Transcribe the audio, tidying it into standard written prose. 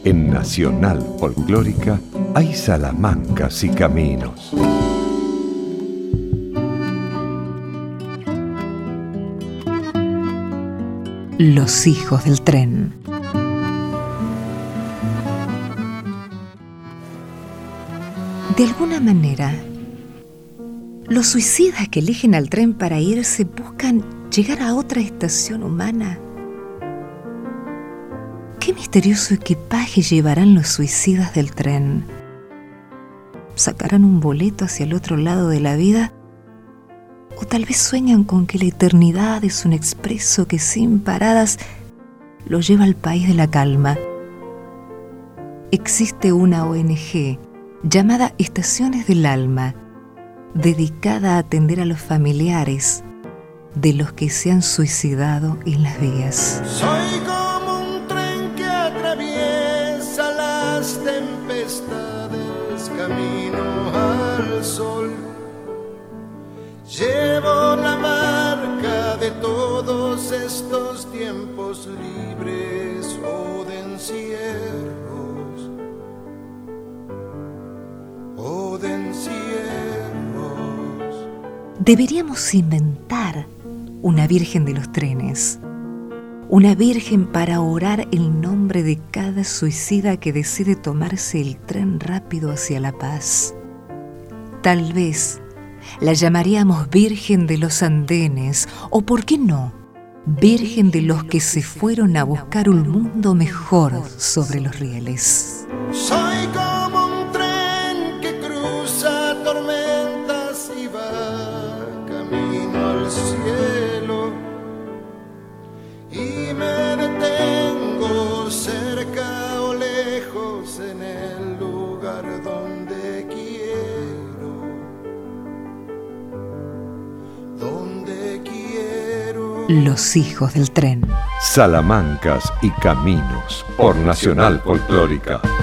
En Nacional Folclórica hay salamancas y caminos. Los hijos del tren. De alguna manera, los suicidas que eligen al tren para irse buscan llegar a otra estación humana. ¿Qué misterioso equipaje llevarán los suicidas del tren? ¿Sacarán un boleto hacia el otro lado de la vida? ¿O tal vez sueñan con que la eternidad es un expreso que sin paradas los lleva al país de la calma? Existe una ONG llamada Estaciones del Alma, dedicada a atender a los familiares de los que se han suicidado en las vías. Soy como un tren que atraviesa las tempestades, camino al sol. Llevo la marca de todos estos tiempos libres o de encierros. Deberíamos inventar una virgen de los trenes, una virgen para orar el nombre de cada suicida que decide tomarse el tren rápido hacia la paz. Tal vez la llamaríamos Virgen de los Andenes, o ¿por qué no? Virgen de los que se fueron a buscar un mundo mejor sobre los rieles. Soy como un tren que cruza tormentas y va camino al cielo, y me detengo cerca o lejos en el lugar donde quiero, donde quiero. Los hijos del tren. Salamancas y caminos por Nacional Folclórica.